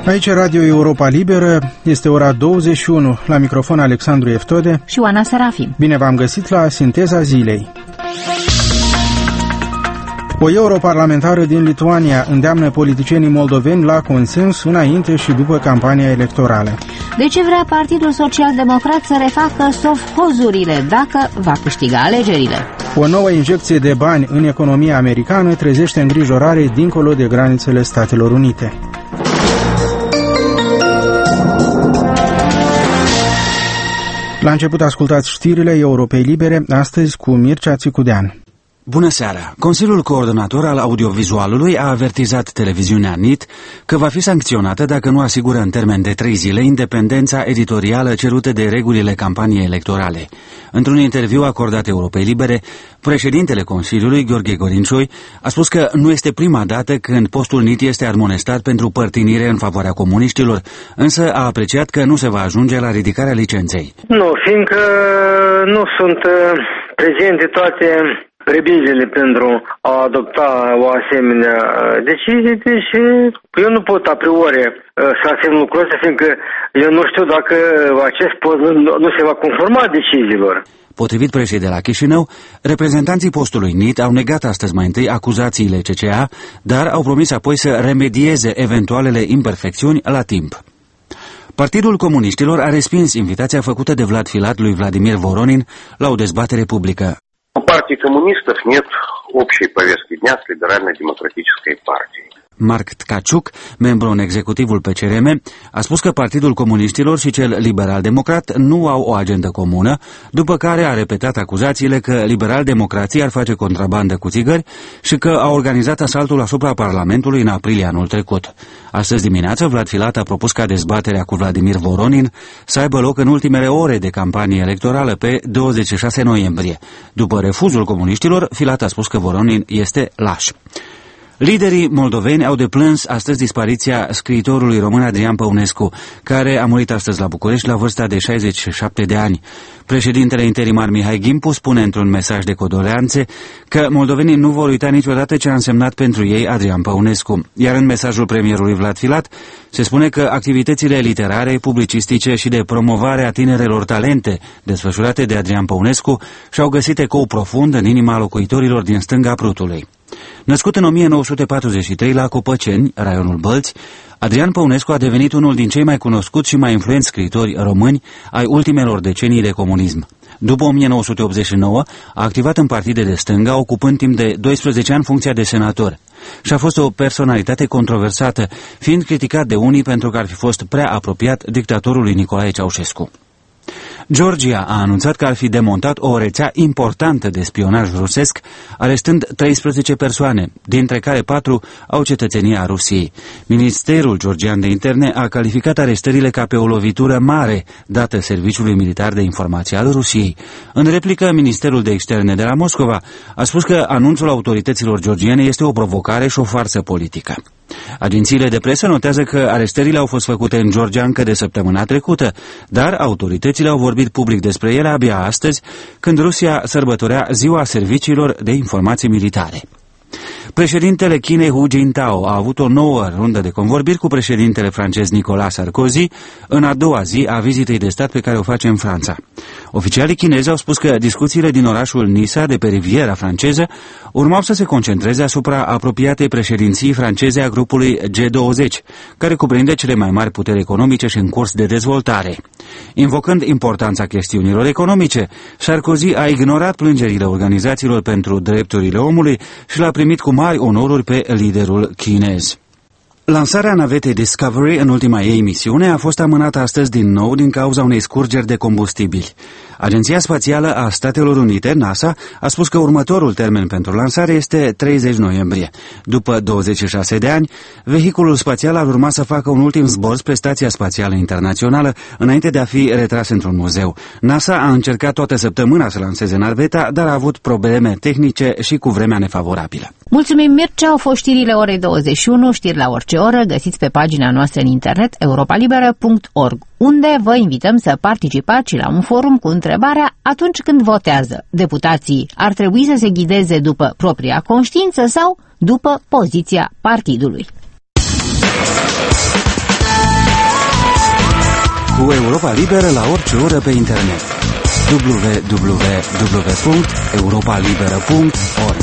Aici Radio Europa Liberă, este ora 21, la microfon Alexandru Eftode și Oana Serafim. Bine v-am găsit la Sinteza Zilei. O europarlamentară din Lituania îndeamnă politicienii moldoveni la consens înainte și după campania electorală. De ce vrea Partidul Social-Democrat să refacă sovhozurile dacă va câștiga alegerile? O nouă injecție de bani în economia americană trezește îngrijorare dincolo de granițele Statelor Unite. La început ascultați știrile Europei Libere, astăzi cu Mircea Țicudean. Bună seara! Consiliul Coordonator al Audiovizualului a avertizat televiziunea NIT că va fi sancționată dacă nu asigură în termen de 3 zile independența editorială cerută de regulile campaniei electorale. Într-un interviu acordat Europei Libere, președintele Consiliului, Gheorghe Gorincioi, a spus că nu este prima dată când postul NIT este admonestat pentru părtinire în favoarea comuniștilor, însă a apreciat că nu se va ajunge la ridicarea licenței. Nu, fiindcă nu sunt prezente toate previziile pentru a adopta o asemenea decizie, deci eu nu pot a priori să afirm lucrul ăsta, fiindcă eu nu știu dacă acest post nu se va conforma deciziilor. Potrivit presei de la Chișinău, reprezentanții postului NIT au negat astăzi mai întâi acuzațiile CCA, dar au promis apoi să remedieze eventualele imperfecțiuni la timp. Partidul Comuniștilor a respins invitația făcută de Vlad Filat lui Vladimir Voronin la o dezbatere publică. У партии коммунистов нет общей повестки дня с либерально-демократической партией. Marc Tkaciuc, membru în executivul PCRM, a spus că Partidul Comuniștilor și cel liberal-democrat nu au o agendă comună, după care a repetat acuzațiile că liberal-democrații ar face contrabandă cu țigări și că a organizat asaltul asupra Parlamentului în aprilie anul trecut. Astăzi dimineață, Vlad Filat a propus ca dezbaterea cu Vladimir Voronin să aibă loc în ultimele ore de campanie electorală pe 26 noiembrie. După refuzul comuniștilor, Filat a spus că Voronin este laș. Liderii moldoveni au deplâns astăzi dispariția scriitorului român Adrian Păunescu, care a murit astăzi la București la vârsta de 67 de ani. Președintele interimar Mihai Gimpu spune într-un mesaj de condoleanțe că moldovenii nu vor uita niciodată ce a însemnat pentru ei Adrian Păunescu, iar în mesajul premierului Vlad Filat se spune că activitățile literare, publicistice și de promovare a tinerelor talente desfășurate de Adrian Păunescu și-au găsit ecou profund în inima locuitorilor din stânga Prutului. Născut în 1943 la Copăceni, raionul Bălți, Adrian Păunescu a devenit unul din cei mai cunoscuți și mai influenți scriitori români ai ultimelor decenii de comunism. După 1989, a activat în partide de stânga, ocupând timp de 12 ani funcția de senator. Și a fost o personalitate controversată, fiind criticat de unii pentru că ar fi fost prea apropiat dictatorului Nicolae Ceaușescu. Georgia a anunțat că ar fi demontat o rețea importantă de spionaj rusesc, arestând 13 persoane, dintre care 4 au cetățenia Rusiei. Ministerul georgian de interne a calificat arestările ca pe o lovitură mare dată Serviciului Militar de Informație al Rusiei. În replică, Ministerul de Externe de la Moscova a spus că anunțul autorităților georgiene este o provocare și o farsă politică. Agențiile de presă notează că arestările au fost făcute în Georgia încă de săptămâna trecută, dar autoritățile au vorbit public despre ele abia astăzi, când Rusia sărbătorea Ziua Serviciilor de Informații Militare. Președintele Chinei Hu Jintao a avut o nouă rundă de convorbiri cu președintele francez Nicolas Sarkozy în a doua zi a vizitei de stat pe care o face în Franța. Oficialii chinezi au spus că discuțiile din orașul Nice, de pe riviera franceză, urmau să se concentreze asupra apropiatei președinții franceze a grupului G20, care cuprinde cele mai mari puteri economice și în curs de dezvoltare. Invocând importanța chestiunilor economice, Sarkozy a ignorat plângerile organizațiilor pentru drepturile omului și l-a primit cu mari onoruri pe liderul chinez. Lansarea navetei Discovery în ultima ei misiune a fost amânată astăzi din nou din cauza unei scurgeri de combustibili. Agenția Spațială a Statelor Unite, NASA, a spus că următorul termen pentru lansare este 30 noiembrie. După 26 de ani, vehiculul spațial ar urma să facă un ultim zbor spre Stația Spațială Internațională, înainte de a fi retras într-un muzeu. NASA a încercat toată săptămâna să lanseze naveta, dar a avut probleme tehnice și cu vremea nefavorabilă. Mulțumim, Mircea, au fost știrile orei 21, știri la orice oră, găsiți pe pagina noastră în internet europalibera.org, unde vă invităm să participați la un forum cu întrebarea: atunci când votează, deputații ar trebui să se ghideze după propria conștiință sau după poziția partidului? cu Europa Liberă la orice oră pe internet. www.europalibera.org.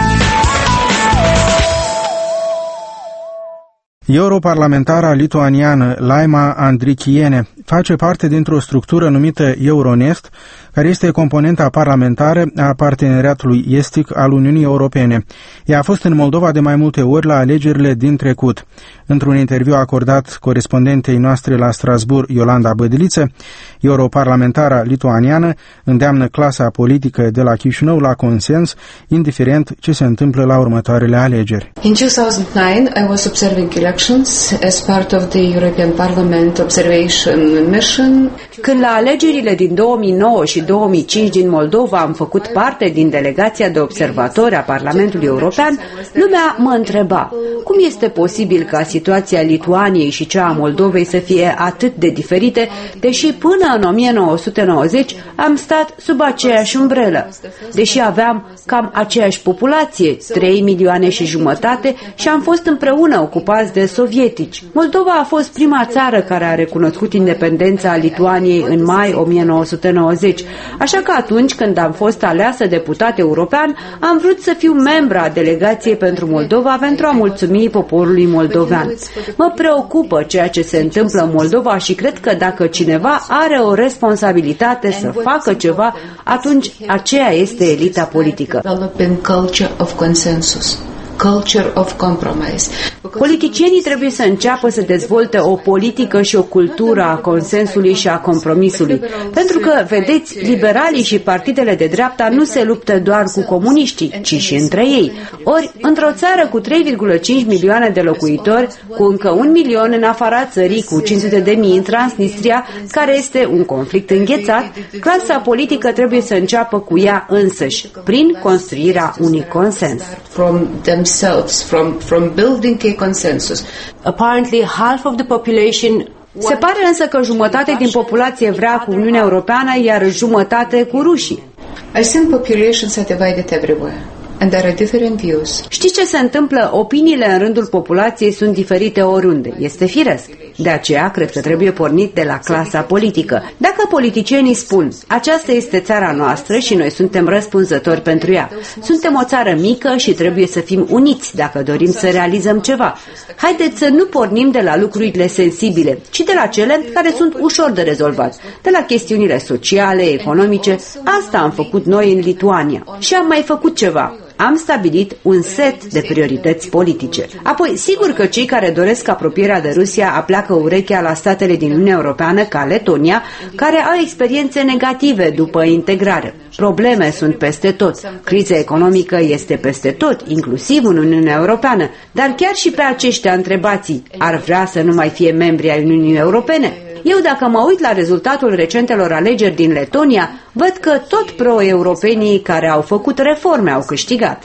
Europarlamentara lituaniană Laima Andrikienė face parte dintr-o structură numită Euronest, care este componenta parlamentară a parteneriatului estic al Uniunii Europene. Ea a fost în Moldova de mai multe ori la alegerile din trecut. Într-un interviu acordat corespondentei noastre la Strasbourg, Iolanda Bădiliță, europarlamentara lituaniană îndeamnă clasa politică de la Chișinău la consens, indiferent ce se întâmplă la următoarele alegeri. In 2009, I was observing elections as part of the European Parliament Observation Mission. Când la alegerile din 2009 și 2005 din Moldova am făcut parte din delegația de observatori a Parlamentului European, lumea mă întreba, cum este posibil ca situația Lituaniei și cea a Moldovei să fie atât de diferite, deși până în 1990 am stat sub aceeași umbrelă, deși aveam cam aceeași populație, 3 milioane și jumătate, și am fost împreună ocupați de sovietici. Moldova a fost prima țară care a recunoscut independența Lituaniei în mai 1990, așa că atunci când am fost aleasă deputat european, am vrut să fiu membra a delegației pentru Moldova pentru a mulțumi poporului moldovean. Mă preocupă ceea ce se întâmplă în Moldova și cred că dacă cineva are o responsabilitate să facă ceva, atunci aceea este elita politică. Culture of compromise. Politicienii trebuie să înceapă să dezvolte o politică și o cultură a consensului și a compromisului. Pentru că, vedeți, liberalii și partidele de dreapta nu se luptă doar cu comuniștii, ci și între ei. Ori, într-o țară cu 3,5 milioane de locuitori, cu încă 1 milion în afara țării, cu 500.000 în Transnistria, care este un conflict înghețat, clasa politică trebuie să înceapă cu ea însăși, prin construirea unui consens. From building a consensus. Apparently half of the population. Se pare însă că jumătate din populație vrea cu Uniunea Europeană, iar jumătate cu rușii. I think populations are divided everywhere. And there are different views. Știți ce se întâmplă? Opiniile în rândul populației sunt diferite oriunde. Este firesc. De aceea, cred că trebuie pornit de la clasa politică. Dacă politicienii spun, aceasta este țara noastră și noi suntem răspunzători pentru ea. Suntem o țară mică și trebuie să fim uniți dacă dorim să realizăm ceva. Haideți să nu pornim de la lucrurile sensibile, ci de la cele care sunt ușor de rezolvat. De la chestiunile sociale, economice. Asta am făcut noi în Lituania. Și am mai făcut ceva. Am stabilit un set de priorități politice. Apoi, sigur că cei care doresc apropierea de Rusia apleacă urechea la statele din Uniunea Europeană, ca Letonia, care au experiențe negative după integrare. Probleme sunt peste tot. Criza economică este peste tot, inclusiv în Uniunea Europeană. Dar chiar și pe aceștia întrebați, ar vrea să nu mai fie membri ai Uniunii Europene? Eu, dacă mă uit la rezultatul recentelor alegeri din Letonia, văd că tot pro-europenii care au făcut reforme au câștigat.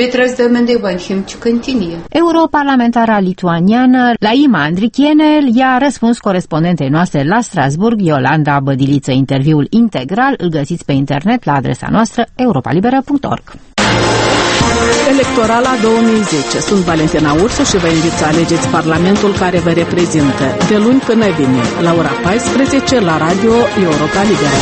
Europarlamentara lituaniană Laima Andrikienė i-a răspuns corespondentei noastre la Strasbourg, Iolanda Bădiliță. Interviul integral îl găsiți pe internet la adresa noastră europalibera.org. Electorala 2010. Sunt Valentina Ursu și vă invit să alegeți Parlamentul care vă reprezintă de luni până vineri, la ora 14, la Radio Europa Liberă.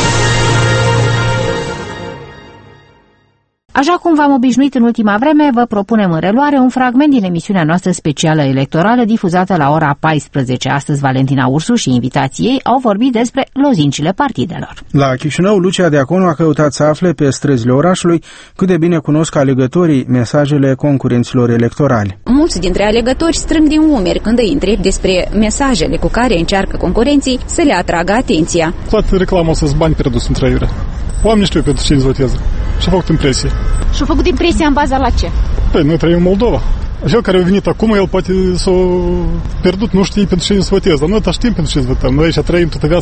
Așa cum v-am obișnuit în ultima vreme, vă propunem în reluare un fragment din emisiunea noastră specială electorală difuzată la ora 14. Astăzi Valentina Ursu și invitații ei au vorbit despre lozincile partidelor. La Chișinău, Lucia Diaconu a căutat să afle pe străzile orașului cât de bine cunosc alegătorii mesajele concurenților electorali. Mulți dintre alegători strâng din umeri când îi întreb despre mesajele cu care încearcă concurenții să le atragă atenția. Toată reclama o să-ți bani pierduți în trăiure. Oamenii știu pentru cine îți votează. Și-au făcut impresie. Și-au făcut impresia în baza la ce? Păi, noi trăim în Moldova. Cel care a venit acum, el poate s-a pierdut, nu știe pentru cine îți votează. Dar noi știm pentru cine îți votăm. Noi aici trăim toată viața.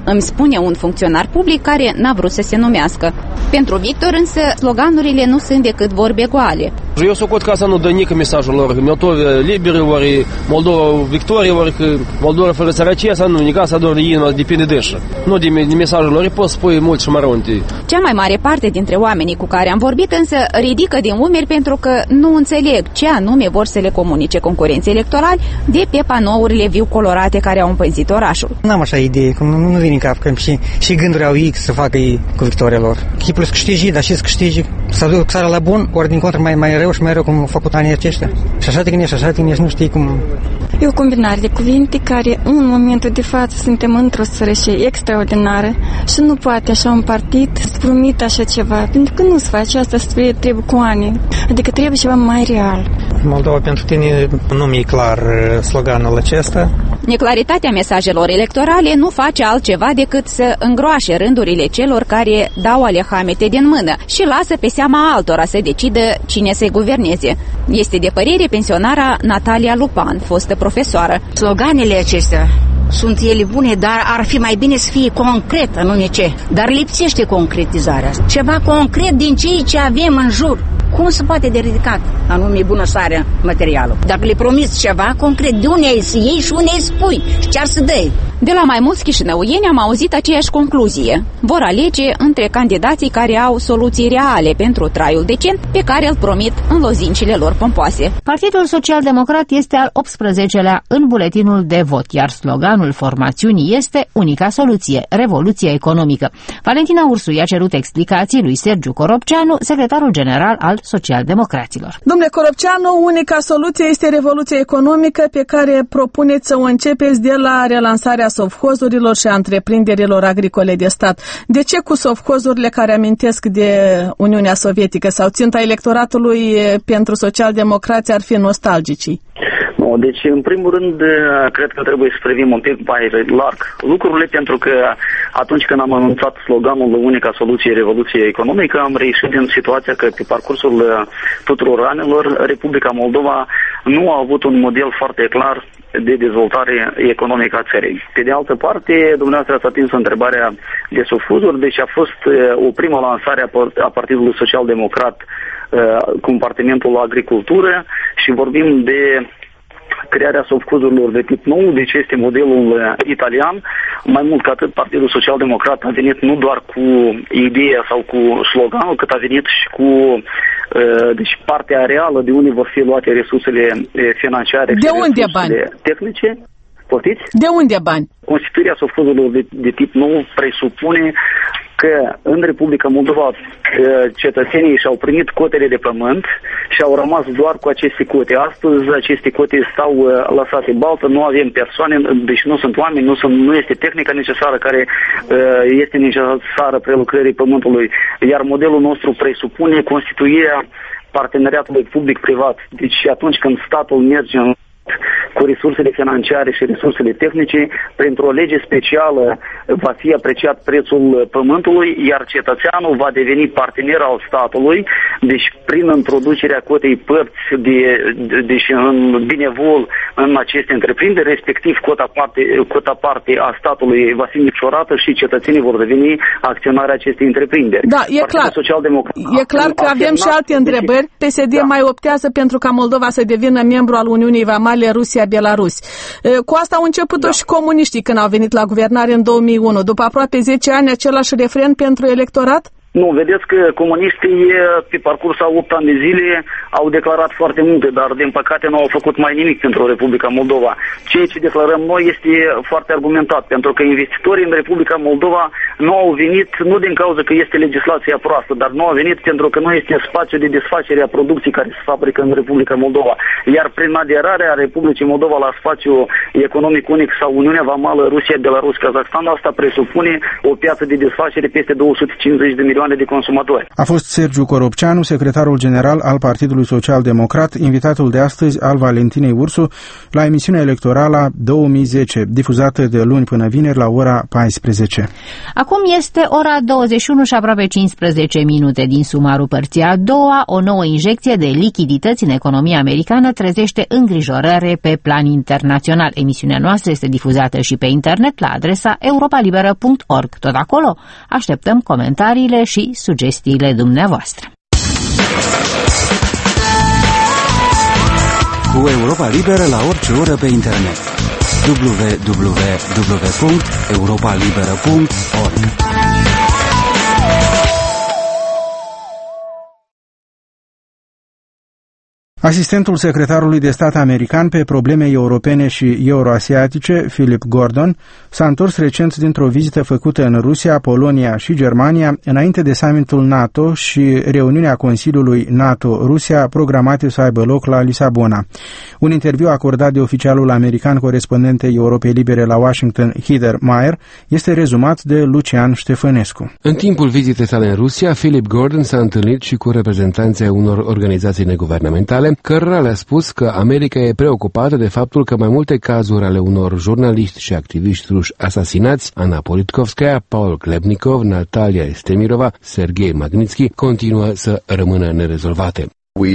îmi spune un funcționar public care n-a vrut să se numească. Pentru Victor însă, sloganurile nu sunt decât vorbe goale. Eu socot că asta nu dă nici mesajul lor. Moldova liberă, ori Moldova victorie, ori că Moldova fără sărăcie, asta nu, nici asta doar depinde de așa. Nu de mesajul lor, poți spui mult și mărunte. Cea mai mare parte dintre oamenii cu care am vorbit însă ridică din umeri pentru că nu înțeleg ce anume vor să le comunice concurenții electorali de pe panourile viu colorate care au împânzit orașul. N-am așa idee, cum nu vine în cap, că și gânduri au ei să facă ei cu victoria lor. Chipul să câștigi, dar și să câștigi, să duc țara la bun, ori din contră mai rău și mai rău cum au făcut anii aceștia. Și așa te gândești, nu știi cum... E o combinare de cuvinte care în momentul de față suntem într-o sărășie extraordinară și nu poate așa un partid să promite așa ceva, pentru că nu se face asta, trebuie cu ani, adică trebuie ceva mai real. Moldova pentru tine nu mi-e clar sloganul acesta. Neclaritatea mesajelor electorale nu face altceva decât să îngroașe rândurile celor care dau alehamete din mână și lasă pe seama altora să decidă cine să-i guverneze. Este de părere pensionara Natalia Lupan, fostă profesoară. Sloganele acestea sunt ele bune, dar ar fi mai bine să fie concret, anume ce. Dar lipsește concretizarea. Ceva concret din ce avem în jur. Cum se poate de ridicat, anume bunăstarea materială? Dacă le promiți ceva concret, de unde ai să iei și unde ai spui și ce ar să dai? De la mai mulți chișinăuieni am auzit aceeași concluzie. Vor alege între candidații care au soluții reale pentru traiul decent pe care îl promit în lozincile lor pompoase. Partidul Social-Democrat este al 18-lea în buletinul de vot, iar sloganul formațiunii este unica soluție, revoluție economică. Valentina Ursu i-a cerut explicații lui Sergiu Coropceanu, secretarul general al Social-Democraților. Domnule Coropceanu, unica soluție este revoluția economică pe care propuneți să o începeți de la relansarea sovhozurilor și a întreprinderilor agricole de stat. De ce cu sovhozurile care amintesc de Uniunea Sovietică sau ținta electoratului pentru social-democrați ar fi nostalgicii? Deci, în primul rând, cred că trebuie să privim un pic mai larg lucrurile, pentru că atunci când am anunțat sloganul unica soluție, revoluție economică, am reieșit din situația că pe parcursul tuturor anilor, Republica Moldova nu a avut un model foarte clar de dezvoltare economică a țării. Pe de altă parte, dumneavoastră ați atins întrebarea de sovhozuri, deci a fost o primă lansare a Partidului Social-Democrat compartimentul agricultură și vorbim de crearea sovhozurilor de tip nou, deci este modelul italian. Mai mult ca atât, Partidul Social-Democrat a venit nu doar cu ideea sau cu sloganul, cât a venit și cu deci partea reală de unde vor fi luate resursele financiare de și unde bani? Tehnice. Poftiți? De unde bani? Constituirea sovhozurilor de tip nou presupune că în Republica Moldova cetățenii și-au primit cotele de pământ și au rămas doar cu aceste cote. Astăzi aceste cote stau lăsate baltă, nu avem persoane, deci nu sunt oameni, nu este tehnica necesară care este necesară prelucrării pământului, iar modelul nostru presupune constituirea parteneriatului public-privat. Deci atunci când statul merge cu resursele financiare și resursele tehnice, printr-o lege specială va fi apreciat prețul pământului, iar cetățeanul va deveni partener al statului, deci prin introducerea cotei părți deci în binevol în aceste întreprinderi, respectiv cota parte a statului va fi micșorată și cetățenii vor deveni acționari acestei întreprinderi. Da, e clar. E clar că avem și alte întrebări. PSD mai optează pentru ca Moldova să devină membru al Uniunii Vamale Rusia-Belarus. Cu asta au început-o și comuniștii când au venit la guvernare în 2001. După aproape 10 ani, același refren pentru electorat? Nu, vedeți că comuniștii pe parcurs a 8 ani de zile au declarat foarte multe, dar din păcate nu au făcut mai nimic pentru Republica Moldova. Ceea ce declarăm noi este foarte argumentat, pentru că investitorii în Republica Moldova nu au venit, nu din cauza că este legislația proastă, dar nu au venit pentru că nu este spațiu de desfacere a producției care se fabrică în Republica Moldova. Iar prin aderarea Republicii Moldova la spațiu economic unic sau Uniunea Vamală Rusia, Belarus, Kazakhstan, asta presupune o piață de desfacere peste 250 de milioane milioane de consumatori. A fost Sergiu Coropceanu, secretarul general al Partidului Social Democrat, invitatul de astăzi al Valentinei Ursu la emisiunea electorală 2010, difuzată de luni până vineri la ora 14. Acum este ora 21 și aproape 15 minute din sumarul părții a doua. O nouă injecție de lichidități în economia americană trezește îngrijorări pe plan internațional. Emisiunea noastră este difuzată și pe internet la adresa europalibera.org. Tot acolo așteptăm comentariile și sugestiile dumneavoastră. Cu Europa Liberă la orice oră pe internet. www.europalibera.org. Asistentul secretarului de stat american pe probleme europene și euroasiatice, Philip Gordon, s-a întors recent dintr-o vizită făcută în Rusia, Polonia și Germania, înainte de summitul NATO și reuniunea Consiliului NATO-Rusia programate să aibă loc la Lisabona. Un interviu acordat de oficialul american corespondentei Europei Libere la Washington, Heather Mayer, este rezumat de Lucian Ștefănescu. În timpul vizitei sale în Rusia, Philip Gordon s-a întâlnit și cu reprezentanții unor organizații neguvernamentale, cărora le-a spus că America e preocupată de faptul că mai multe cazuri ale unor jurnaliști și activiști ruși asasinați, Ana Politkovskaya, Paul Klebnikov, Natalia Estemirova, Sergei Magnitsky, continuă să rămână nerezolvate.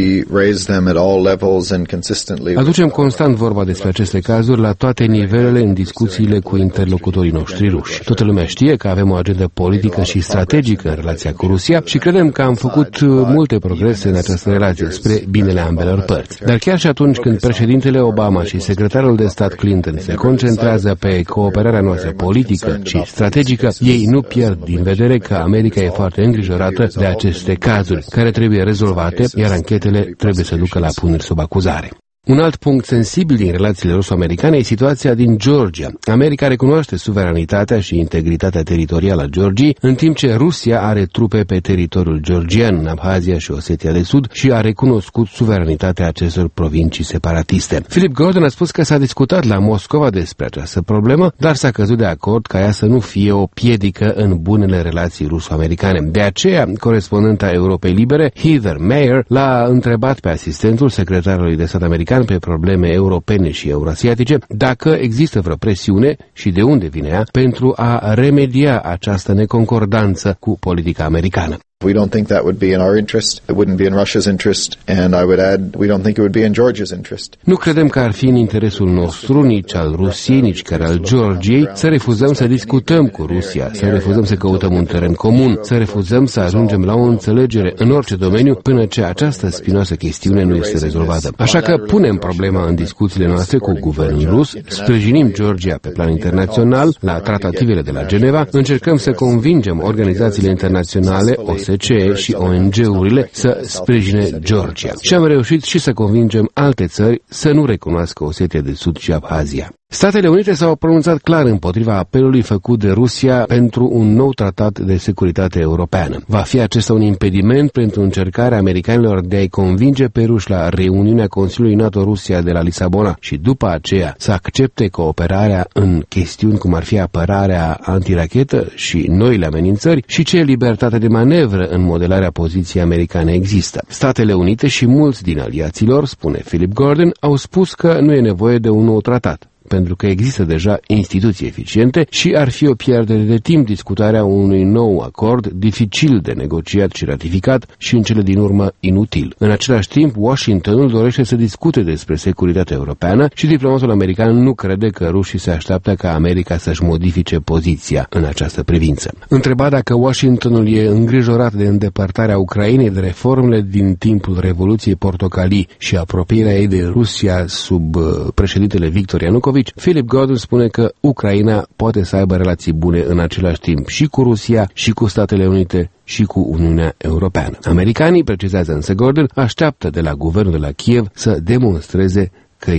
Aducem constant vorba despre aceste cazuri la toate nivelele în discuțiile cu interlocutorii noștri ruși. Toată lumea știe că avem o agendă politică și strategică în relația cu Rusia și credem că am făcut multe progrese în această relație spre binele ambelor părți. Dar chiar și atunci când președintele Obama și secretarul de stat Clinton se concentrează pe cooperarea noastră politică și strategică, ei nu pierd din vedere că America e foarte îngrijorată de aceste cazuri, care trebuie rezolvate, iar anchetele trebuie să ducă la puneri sub acuzare. Un alt punct sensibil din relațiile ruso-americane e situația din Georgia. America recunoaște suveranitatea și integritatea teritorială a Georgiei, în timp ce Rusia are trupe pe teritoriul georgian, în Abhazia și Osetia de Sud, și a recunoscut suveranitatea acestor provincii separatiste. Philip Gordon a spus că s-a discutat la Moscova despre această problemă, dar s-a căzut de acord ca ea să nu fie o piedică în bunele relații ruso-americane. De aceea, corespondenta Europei Libere, Heather Mayer, l-a întrebat pe asistentul secretarului de stat american pe probleme europene și eurasiatice dacă există vreo presiune și de unde vine ea pentru a remedia această neconcordanță cu politica americană. We don't think that would be in our interest. It wouldn't be in Russia's interest, and I would add, we don't think it would be in Georgia's interest. Nu credem că ar fi în interesul nostru, nici al Rusiei, nici chiar al Georgiei, să refuzăm să discutăm cu Rusia, să refuzăm să căutăm un teren comun, să refuzăm să ajungem la o înțelegere în orice domeniu până ce această spinoasă chestiune nu este rezolvată. Așa că punem problema în discuțiile noastre cu guvernul rus, sprijinim Georgia pe plan internațional, la tratativele de la Geneva, încercăm să convingem organizațiile internaționale, OSCE și ONG-urile să sprijine Georgia. Și am reușit și să convingem alte țări să nu recunoască Osetia de Sud și Abhazia. Statele Unite s-au pronunțat clar împotriva apelului făcut de Rusia pentru un nou tratat de securitate europeană. Va fi acesta un impediment pentru încercarea americanilor de a-i convinge pe ruși la reuniunea Consiliului NATO-Rusia de la Lisabona și după aceea să accepte cooperarea în chestiuni cum ar fi apărarea antirachetă și noile amenințări și ce libertate de manevră în modelarea poziției americane există. Statele Unite și mulți din aliaților, spune Philip Gordon, au spus că nu e nevoie de un nou tratat, pentru că există deja instituții eficiente și ar fi o pierdere de timp discutarea unui nou acord dificil de negociat și ratificat și în cele din urmă inutil. În același timp, Washingtonul dorește să discute despre securitatea europeană și diplomatul american nu crede că rușii se așteaptă ca America să-și modifice poziția în această privință. Întrebat dacă Washingtonul e îngrijorat de îndepărtarea Ucrainei de reformele din timpul Revoluției Portocalii și apropierea ei de Rusia sub președintele Victor Yanukovych, Philip Gordon spune că Ucraina poate să aibă relații bune în același timp și cu Rusia, și cu Statele Unite, și cu Uniunea Europeană. Americanii, precizează însă Gordon, așteaptă de la guvernul de la Kiev să demonstreze că e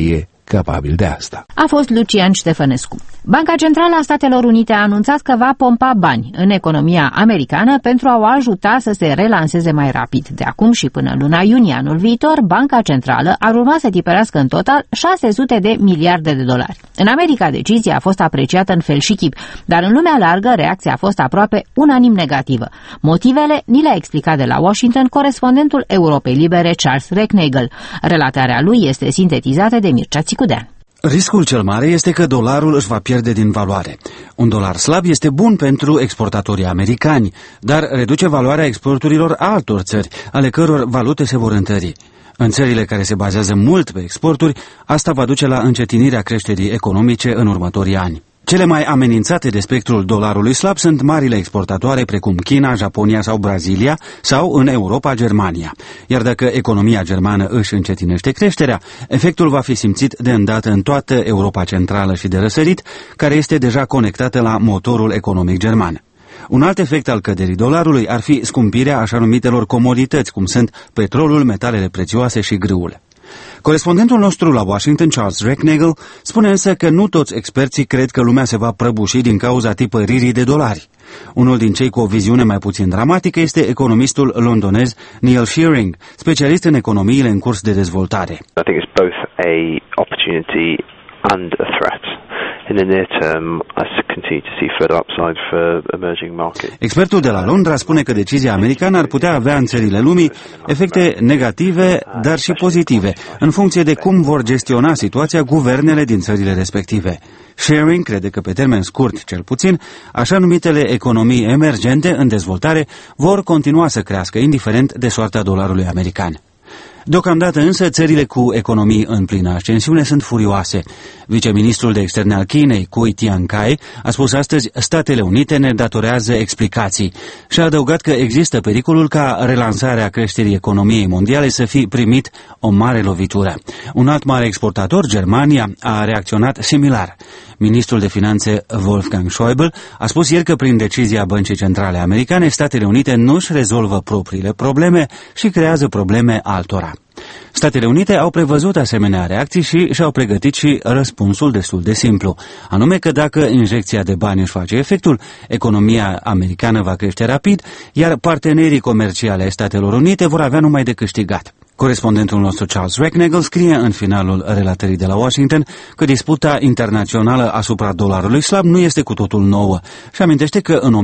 capabil de asta. A fost Lucian Ștefănescu. Banca Centrală a Statelor Unite a anunțat că va pompa bani în economia americană pentru a o ajuta să se relanseze mai rapid. De acum și până luna iunie anul viitor, Banca Centrală ar urma să tiperească în total 600 de miliarde de dolari. În America, decizia a fost apreciată în fel și chip, dar în lumea largă reacția a fost aproape unanim negativă. Motivele ni le-a explicat de la Washington corespondentul Europei Libere Charles Recknagel. Relatarea lui este sintetizată de Mircea Țicudean. Riscul cel mare este că dolarul își va pierde din valoare. Un dolar slab este bun pentru exportatorii americani, dar reduce valoarea exporturilor altor țări, ale căror valute se vor întări. În țările care se bazează mult pe exporturi, asta va duce la încetinirea creșterii economice în următorii ani. Cele mai amenințate de spectrul dolarului slab sunt marile exportatoare precum China, Japonia sau Brazilia sau în Europa, Germania. Iar dacă economia germană își încetinește creșterea, efectul va fi simțit de îndată în toată Europa Centrală și de răsărit, care este deja conectată la motorul economic german. Un alt efect al căderii dolarului ar fi scumpirea așa numitelor comodități, cum sunt petrolul, metalele prețioase și grâul. Corespondentul nostru la Washington, Charles Recknagel, spune însă că nu toți experții cred că lumea se va prăbuși din cauza tipăririi de dolari. Unul din cei cu o viziune mai puțin dramatică este economistul londonez Neil Shearing, specialist în economiile în curs de dezvoltare. I think it's both a opportunity and a threat. In the near term, I continue to see further upside for emerging markets. Expertul de la Londra spune că decizia americană ar putea avea în țările lumii efecte negative, dar și pozitive, în funcție de cum vor gestiona situația guvernele din țările respective. Shearing crede că pe termen scurt, cel puțin, așa numitele economii emergente în dezvoltare vor continua să crească, indiferent de soarta dolarului american. Deocamdată însă, țările cu economii în plină ascensiune sunt furioase. Viceministrul de externe al Chinei, Cui Tiankai, a spus astăzi: Statele Unite ne datorează explicații și a adăugat că există pericolul ca relansarea creșterii economiei mondiale să fi primit o mare lovitură. Un alt mare exportator, Germania, a reacționat similar. Ministrul de Finanțe Wolfgang Schäuble a spus ieri că prin decizia Băncii Centrale Americane, Statele Unite nu își rezolvă propriile probleme și creează probleme altora. Statele Unite au prevăzut asemenea reacții și și-au pregătit și răspunsul destul de simplu, anume că dacă injecția de bani își face efectul, economia americană va crește rapid, iar partenerii comerciali ai Statelor Unite vor avea numai de câștigat. Corespondentul nostru Charles Recknagel scrie în finalul relatării de la Washington că disputa internațională asupra dolarului slab nu este cu totul nouă și amintește că în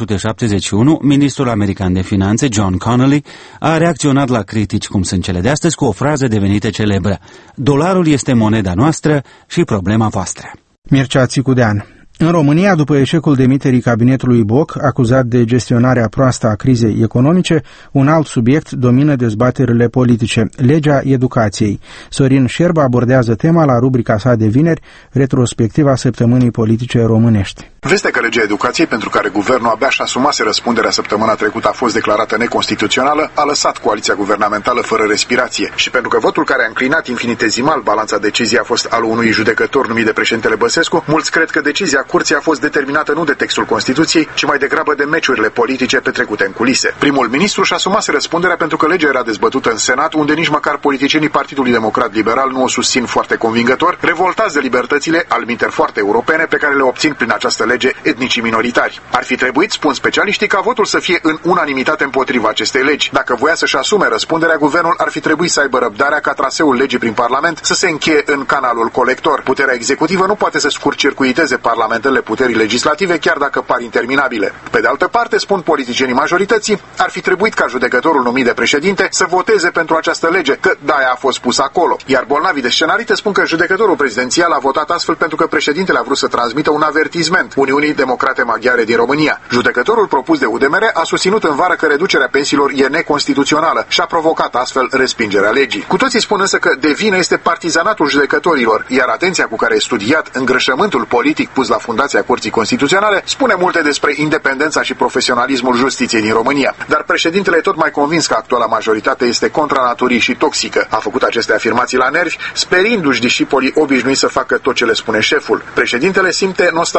1971 ministrul american de finanțe John Connally a reacționat la critici cum sunt cele de astăzi cu o frază devenită celebră: dolarul este moneda noastră și problema voastră. Mircea Țicudean. În România, după eșecul demiterii cabinetului Boc, acuzat de gestionarea proastă a crizei economice, un alt subiect domină dezbaterile politice, legea educației. Sorin Șerba abordează tema la rubrica sa de vineri, retrospectiva săptămânii politice românești. Vestea că legea educației, pentru care guvernul abia și asumase răspunderea săptămâna trecută, a fost declarată neconstituțională, a lăsat coaliția guvernamentală fără respirație. Și pentru că votul care a înclinat infinitezimal balanța deciziei a fost al unui judecător numit de președintele Băsescu, mulți cred că decizia Curții a fost determinată nu de textul Constituției, ci mai degrabă de meciurile politice petrecute în culise. Primul ministru și-a asumase răspunderea pentru că legea era dezbătută în Senat, unde nici măcar politicienii Partidului Democrat Liberal nu o susțin foarte convingător, revoltați de libertățile, alminteri foarte europene, pe care le obțin prin această lege etnicii minoritari. Ar fi trebuit, spun specialiștii, ca votul să fie în unanimitate împotriva acestei legi. Dacă voia să-și asume răspunderea, guvernul ar fi trebuit să aibă răbdarea ca traseul legii prin Parlament să se încheie în canalul colector. Puterea executivă nu poate să scurt-circuiteze parlamentele puterii legislative, chiar dacă par interminabile. Pe de altă parte, spun politicienii majorității, ar fi trebuit ca judecătorul numit de președinte să voteze pentru această lege, că de-aia a fost pus acolo. Iar bolnavii de scenarite spun că judecătorul prezidențial a votat astfel pentru că președintele a vrut să transmită un avertisment Uniunii Democrate Maghiare din România. Judecătorul propus de UDMR a susținut în vară că reducerea pensiilor e neconstituțională și a provocat astfel respingerea legii. Cu toții spun însă că de vină este partizanatul judecătorilor, iar atenția cu care e studiat îngrășământul politic pus la fundația Curții Constituționale spune multe despre independența și profesionalismul justiției din România. Dar președintele e tot mai convins că actuala majoritate este contra naturii și toxică. A făcut aceste afirmații la nervi, sperindu-și discipolii obișnuiți să facă tot ce le spune șeful. Președintele simte nostalgia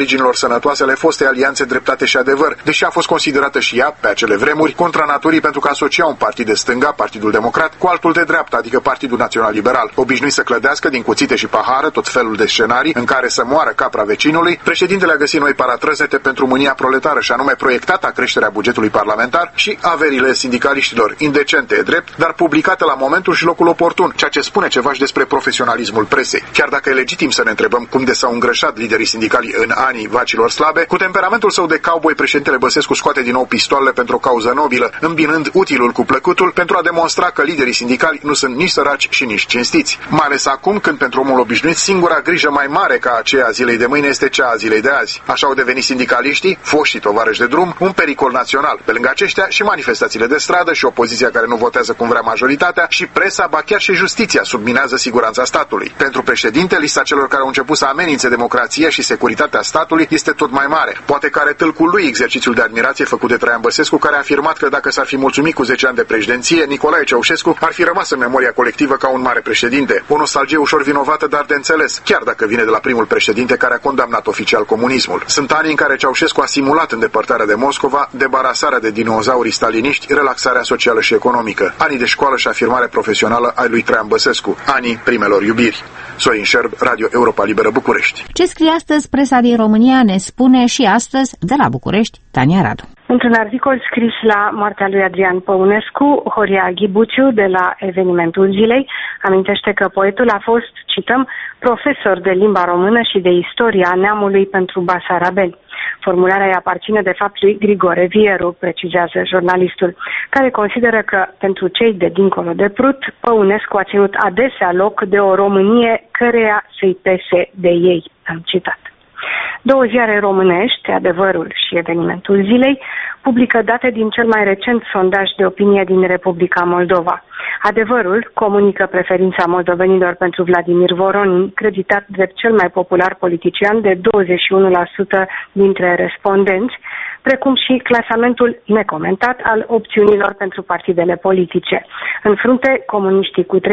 originilor sănătoase ale fostei alianțe Dreptate și Adevăr, deși a fost considerată și ea, pe acele vremuri, contra naturii pentru că asocia un partid de stânga, Partidul Democrat, cu altul de dreapta, adică Partidul Național Liberal. Obișnuit să clădească din cuțite și pahară tot felul de scenarii în care să moară capra vecinului, președintele a găsit noi paratrăznete pentru mânia proletară și anume proiectata creșterea bugetului parlamentar și averile sindicaliștilor, indecente, e drept, dar publicate la momentul și locul oportun, ceea ce spune ceva și despre profesionalismul presei. Chiar dacă e legitim să ne întrebăm cum de s-au îngrășat liderii sindicali în anii vacilor slabe, cu temperamentul său de cowboy, președintele Băsescu scoate din nou pistoalele pentru o cauză nobilă, îmbinând utilul cu plăcutul pentru a demonstra că liderii sindicali nu sunt nici săraci și nici cinstiți. Mai ales acum când pentru omul obișnuit singura grijă mai mare ca aceea a zilei de mâine este cea a zilei de azi. Așa au devenit sindicaliștii, foștii tovarăși de drum, un pericol național. Pe lângă aceștia și manifestațiile de stradă și opoziția care nu votează cum vrea majoritatea și presa, ba chiar și justiția subminează siguranța statului. Pentru președinte, lista celor care au început să amenințe democrația și securitatea statului este tot mai mare. Poate că are tâlcul lui exercițiul de admirație făcut de Traian Băsescu, care a afirmat că dacă s-ar fi mulțumit cu 10 ani de președinție, Nicolae Ceaușescu ar fi rămas în memoria colectivă ca un mare președinte. O nostalgie ușor vinovată, dar de înțeles, chiar dacă vine de la primul președinte care a condamnat oficial comunismul. Sunt ani în care Ceaușescu a simulat îndepărtarea de Moscova, debarasarea de dinozaurii staliniști, relaxarea socială și economică. Anii de școală și afirmare profesională ai lui Traian Băsescu. Anii primelor iubiri. Sorin Șerb, Radio Europa Liberă, București. Ce scrie astăzi presa din România ne spune și astăzi, de la București, Tania Radu. Într-un articol scris la moartea lui Adrian Păunescu, Horia Ghibuciu, de la Evenimentul Zilei, amintește că poetul a fost, cităm, profesor de limba română și de istoria neamului pentru basarabeni. Formularea îi aparține de fapt lui Grigore Vieru, precizează jurnalistul, care consideră că pentru cei de dincolo de Prut, Păunescu a ținut adesea loc de o Românie căreia să-i pese de ei, am citat. Două ziare românești, Adevărul și Evenimentul Zilei, publică date din cel mai recent sondaj de opinie din Republica Moldova. Adevărul comunică preferința moldovenilor pentru Vladimir Voronin, creditat drept cel mai popular politician de 21% dintre respondenți, precum și clasamentul necomentat al opțiunilor pentru partidele politice. În frunte, comuniștii cu 39%,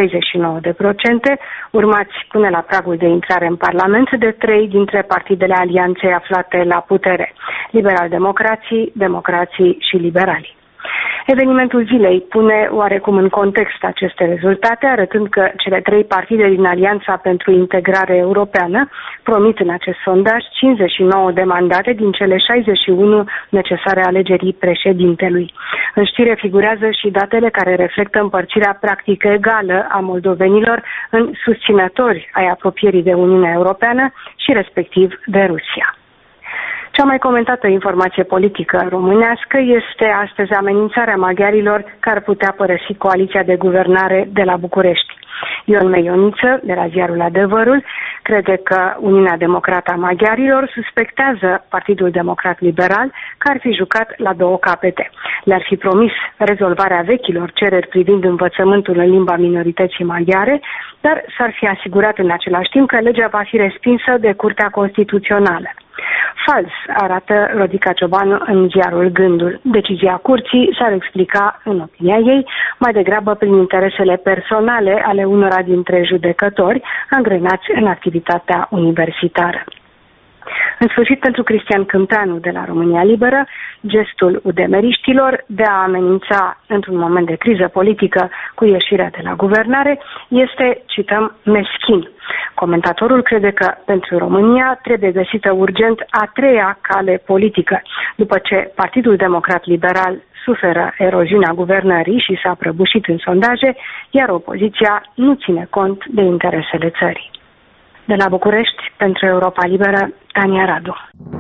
urmați până la pragul de intrare în Parlament de 3 dintre partidele alianței aflate la putere, liberal-democrații, democrații și liberali. Evenimentul zilei pune oarecum în context aceste rezultate, arătând că cele 3 partide din Alianța pentru Integrare Europeană promit în acest sondaj 59 de mandate din cele 61 necesare alegerii președintelui. În știre figurează și datele care reflectă împărțirea practic egală a moldovenilor în susținători ai apropierii de Uniunea Europeană și respectiv de Rusia. Cea mai comentată informație politică românească este astăzi amenințarea maghiarilor care ar putea părăsi coaliția de guvernare de la București. Ion Meioniță, de la ziarul Adevărul, crede că Uniunea Democrată a Maghiarilor suspectează Partidul Democrat Liberal că ar fi jucat la două capete. Le-ar fi promis rezolvarea vechilor cereri privind învățământul în limba minorității maghiare, dar s-ar fi asigurat în același timp că legea va fi respinsă de Curtea Constituțională. Fals, arată Rodica Ciobanu în ziarul Gândul. Decizia curții s-ar explica, în opinia ei, mai degrabă prin interesele personale ale unora dintre judecători angrenați în activitatea universitară. În sfârșit, pentru Cristian Câmpeanu de la România Liberă, gestul udemeriștilor de a amenința într-un moment de criză politică cu ieșirea de la guvernare este, cităm, meschin. Comentatorul crede că pentru România trebuie găsită urgent a treia cale politică, după ce Partidul Democrat Liberal suferă eroziunea guvernării și s-a prăbușit în sondaje, iar opoziția nu ține cont de interesele țării. De la București, pentru Europa Liberă, Tania Radu.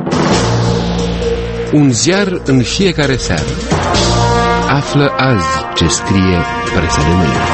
Un ziar în fiecare seară. Află azi ce scrie presa de mâine.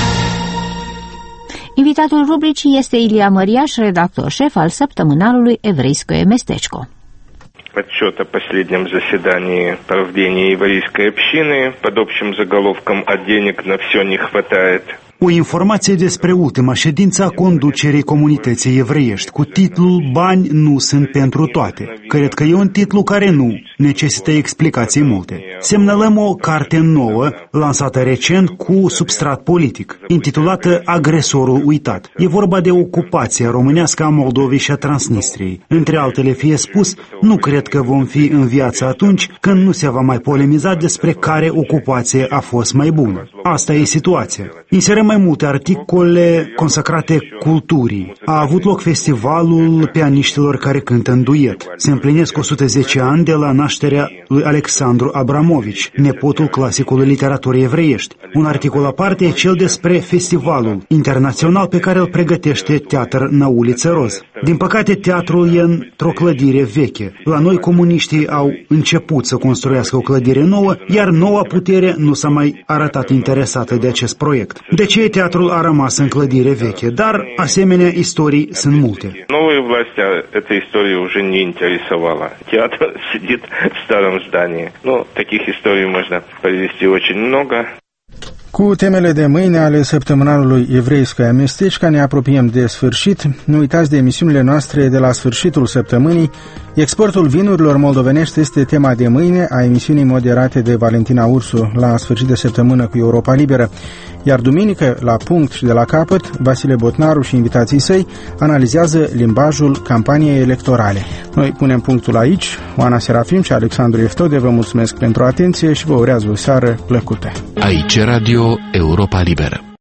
Invitatul rubricii este Ilia Măriaș, redactor șef al săptămânalului Еврейское местечко. Отчет о последнем заседании правления еврейской общины под общим заголовком «От денег на все не хватает». O informație despre ultima ședință a conducerii comunității evreiești cu titlul "Bani nu sunt pentru toate". Cred că e un titlu care nu necesită explicații multe. Semnalăm o carte nouă, lansată recent cu substrat politic, intitulată Agresorul uitat. E vorba de ocupația românească a Moldovei și a Transnistriei. Între altele fie spus, nu cred că vom fi în viață atunci când nu se va mai polemiza despre care ocupație a fost mai bună. Asta e situația. Inserăm mai multe articole consacrate culturii. A avut loc festivalul pianiștilor care cântă în duet. Se împlinesc 110 ani de la nașterea lui Alexandru Abramovici, nepotul clasicului literaturii evreiești. Un articol aparte e cel despre festivalul internațional pe care îl pregătește Teatr na Uliță Roz. Din păcate, teatrul e într-o clădire veche. La noi, comuniștii au început să construiască o clădire nouă, iar noua putere nu s-a mai arătat interesată de acest proiect. De ce teatrul a rămas în clădire veche? Dar asemenea istorii sunt multe. Новые власти эта история уже не интересовала. Театр сидит в старом здании. Ну, таких историй можно привести очень много. Cu temele de mâine ale săptămânalului Evreiskaya Mestečka ne apropiem de sfârșit. Nu uitați de emisiunile noastre de la sfârșitul săptămânii. Exportul vinurilor moldovenești este tema de mâine a emisiunii moderate de Valentina Ursu la sfârșit de săptămână cu Europa Liberă. Iar duminică, la punct și de la capăt, Vasile Botnaru și invitații săi analizează limbajul campaniei electorale. Noi punem punctul aici. Oana Serafim și Alexandru Eftode vă mulțumesc pentru atenție și vă urează o seară plăcută. Aici Radio Europa Liberă.